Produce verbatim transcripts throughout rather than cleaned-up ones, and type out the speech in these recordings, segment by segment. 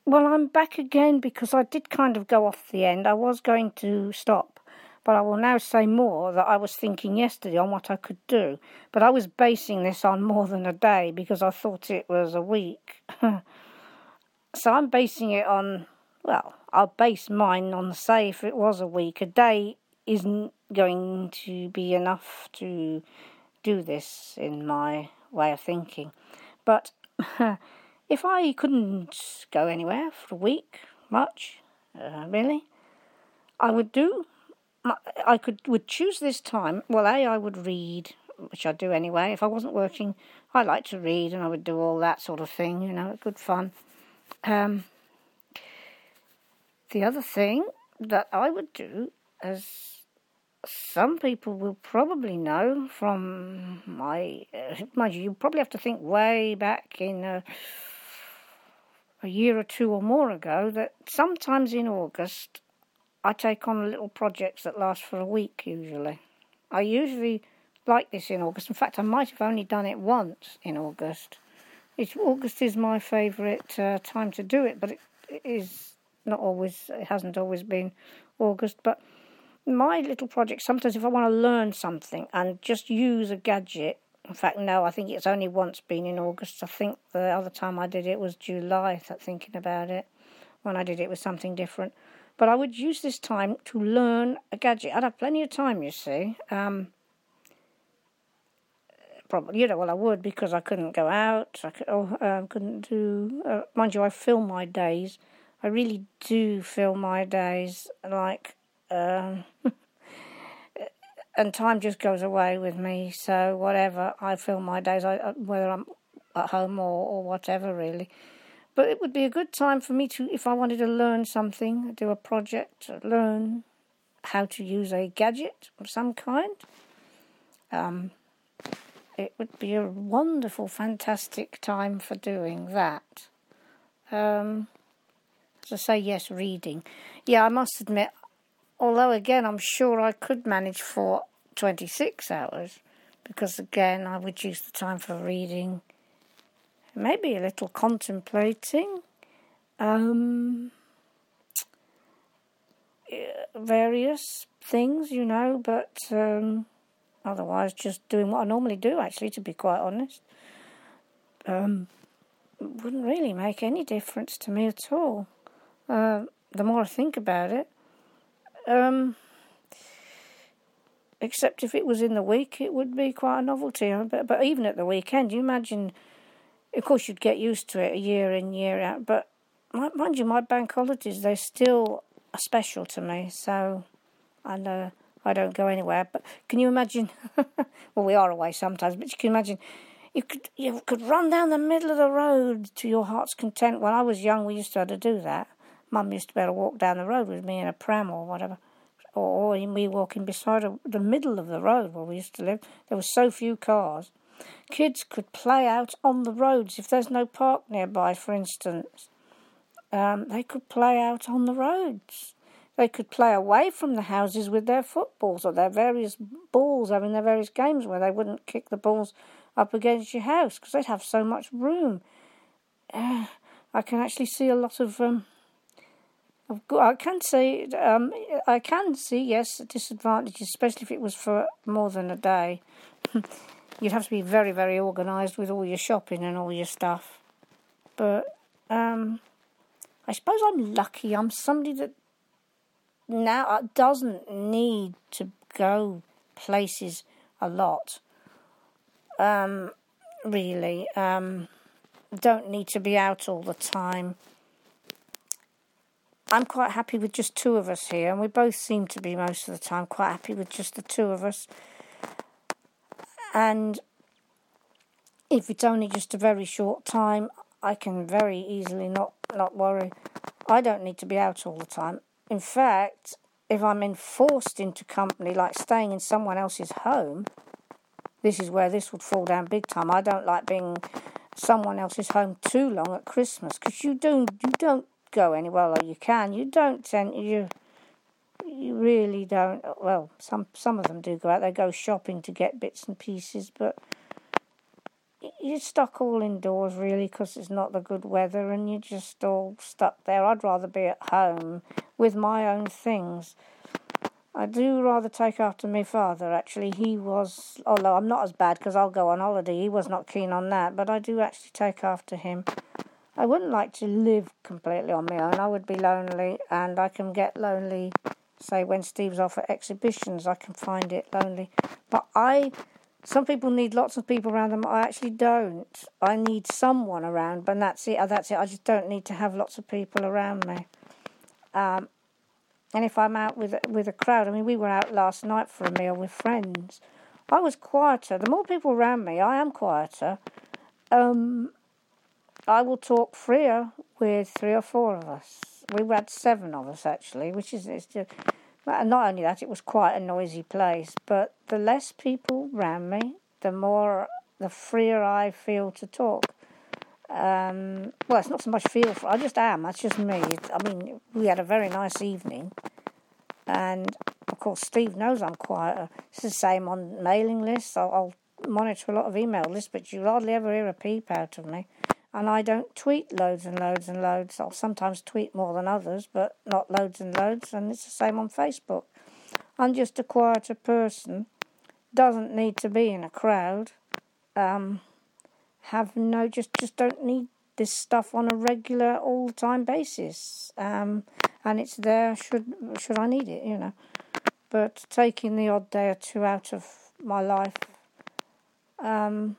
Well, I'm back again because I did kind of go off the end. I was going to stop, but I will now say more that I was thinking yesterday on what I could do. But I was basing this on more than a day because I thought it was a week. So I'm basing it on, well, I'll base mine on, say, if it was a week. A day isn't going to be enough to do this in my way of thinking. But if I couldn't go anywhere for a week, much, uh, really, I would do, I could would choose this time. Well, A, I would read, which I do anyway. If I wasn't working, I like to read, and I would do all that sort of thing, you know, good fun. Um, the other thing that I would do, as some people will probably know from my, uh, mind you, you probably have to think way back in uh, a year or two or more ago, that sometimes in August I take on little projects that last for a week usually. I usually like this in August. In fact, I might have only done it once in August. It's, August is my favourite uh, time to do it, but it, it is not always, it hasn't always been August. But my little project, sometimes if I want to learn something and just use a gadget, in fact, no, I think it's only once been in August. I think the other time I did it was July, thinking about it, when I did it with something different. But I would use this time to learn a gadget. I'd have plenty of time, you see. Um, probably, you know, well, I would because I couldn't go out. I could, oh, uh, couldn't do... Uh, mind you, I fill my days. I really do fill my days, like... Um, and time just goes away with me, so whatever, I fill my days, I, whether I'm at home or, or whatever, really. But it would be a good time for me to, if I wanted to learn something, do a project, learn how to use a gadget of some kind. Um, it would be a wonderful, fantastic time for doing that. Um, as I say, yes, reading. Yeah, I must admit, although, again, I'm sure I could manage for twenty-six hours, because, again, I would use the time for reading, maybe a little contemplating, um, various things, you know, but um, otherwise just doing what I normally do, actually, to be quite honest. Um, wouldn't really make any difference to me at all, uh, the more I think about it. Um, except if it was in the week, it would be quite a novelty. But, but even at the weekend, you imagine, of course you'd get used to it year in, year out, but mind you, my bank holidays, they're still special to me, so I know I don't go anywhere. But can you imagine, well, we are away sometimes, but you can imagine, you could you could run down the middle of the road to your heart's content. When I was young, we used to have to do that. Mum used to be able to walk down the road with me in a pram or whatever, or, or me walking beside a, the middle of the road where we used to live. There were so few cars. Kids could play out on the roads if there's no park nearby, for instance. Um, they could play out on the roads. They could play away from the houses with their footballs or their various balls, having their various games where they wouldn't kick the balls up against your house because they'd have so much room. Uh, I can actually see a lot of... Um, I can see, um, I can see, yes, disadvantages, especially if it was for more than a day. You'd have to be very, very organised with all your shopping and all your stuff. But um, I suppose I'm lucky. I'm somebody that now doesn't need to go places a lot. Um, really, um, don't need to be out all the time. I'm quite happy with just two of us here, and we both seem to be most of the time quite happy with just the two of us. And if it's only just a very short time, I can very easily not, not worry. I don't need to be out all the time. In fact, if I'm enforced into company, like staying in someone else's home, this is where this would fall down big time. I don't like being someone else's home too long at Christmas, because you don't, you don't go anywhere, well, you can. You don't tend, you, you really don't. Well, some some of them do go out. They go shopping to get bits and pieces, but you're stuck all indoors, really, because it's not the good weather, and you're just all stuck there. I'd rather be at home with my own things. I do rather take after my father, actually. He was, although I'm not as bad because I'll go on holiday, he was not keen on that, but I do actually take after him. I wouldn't like to live completely on my own. I would be lonely, and I can get lonely, say, when Steve's off at exhibitions, I can find it lonely. But I, some people need lots of people around them. I actually don't. I need someone around, but that's it. That's it. I just don't need to have lots of people around me. Um, and if I'm out with with a crowd, I mean, we were out last night for a meal with friends. I was quieter. The more people around me, I am quieter. Um, I will talk freer with three or four of us. We had seven of us, actually, which is it's just... Not only that, it was quite a noisy place, but the less people around me, the more, the freer I feel to talk. Um, well, it's not so much feel for, I just am, that's just me. I mean, we had a very nice evening, and of course Steve knows I'm quieter. It's the same on mailing lists. I'll, I'll monitor a lot of email lists, but you hardly ever hear a peep out of me. And I don't tweet loads and loads and loads. I'll sometimes tweet more than others, but not loads and loads, and it's the same on Facebook. I'm just a quieter person. Doesn't need to be in a crowd. Um, have no, just, just don't need this stuff on a regular, all-the-time basis. Um, and it's there should should I need it, you know. But taking the odd day or two out of my life, um,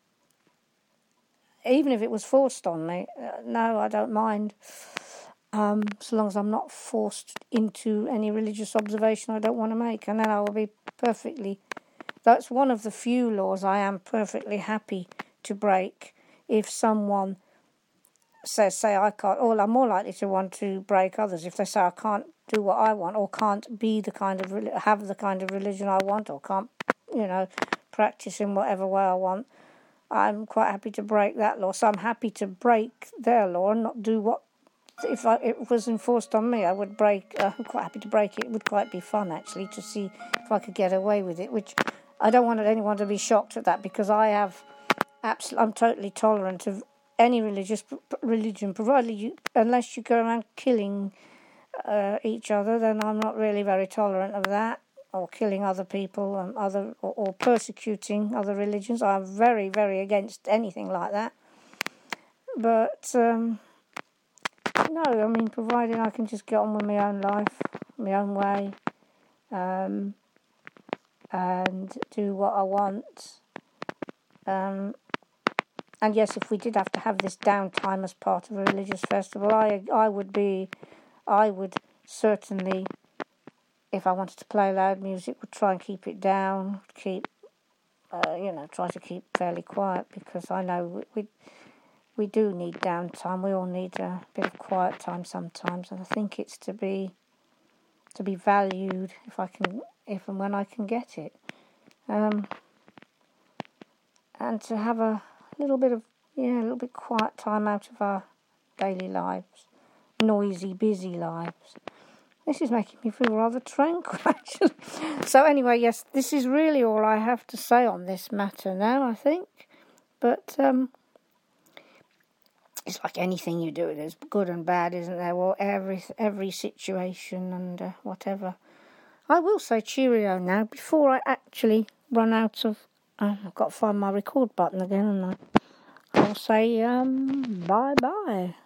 even if it was forced on me, uh, no, I don't mind. Um, so long as I'm not forced into any religious observation I don't want to make. And then I will be perfectly... That's one of the few laws I am perfectly happy to break. If someone says, say, I can't... Or I'm more likely to want to break others. If they say I can't do what I want, or can't be the kind of... have the kind of religion I want, or can't, you know, practice in whatever way I want, I'm quite happy to break that law. So I'm happy to break their law and not do what... If I, it was enforced on me, I would break... Uh, I'm quite happy to break it. It would quite be fun, actually, to see if I could get away with it, which I don't want anyone to be shocked at that, because I have... Absol- I'm totally tolerant of any religious religion, provided you... Unless you go around killing uh, each other, then I'm not really very tolerant of that. Or killing other people and other, or, or persecuting other religions. I'm very, very against anything like that. But um, no, I mean, providing I can just get on with my own life, my own way, um, and do what I want. Um, and yes, if we did have to have this downtime as part of a religious festival, I, I would be, I would certainly. If I wanted to play loud music, would try and keep it down, keep, uh, you know, try to keep fairly quiet, because I know we, we we do need downtime. We all need a bit of quiet time sometimes, and I think it's to be to be valued if I can, if and when I can get it, um, and to have a little bit of yeah, a little bit quiet time out of our daily lives, noisy, busy lives. This is making me feel rather tranquil, actually. So anyway, yes, this is really all I have to say on this matter now, I think. But um, it's like anything you do, there's good and bad, isn't there? Well, every every situation and uh, whatever. I will say cheerio now, before I actually run out of... Oh, I've got to find my record button again, and I, I'll say um, bye-bye.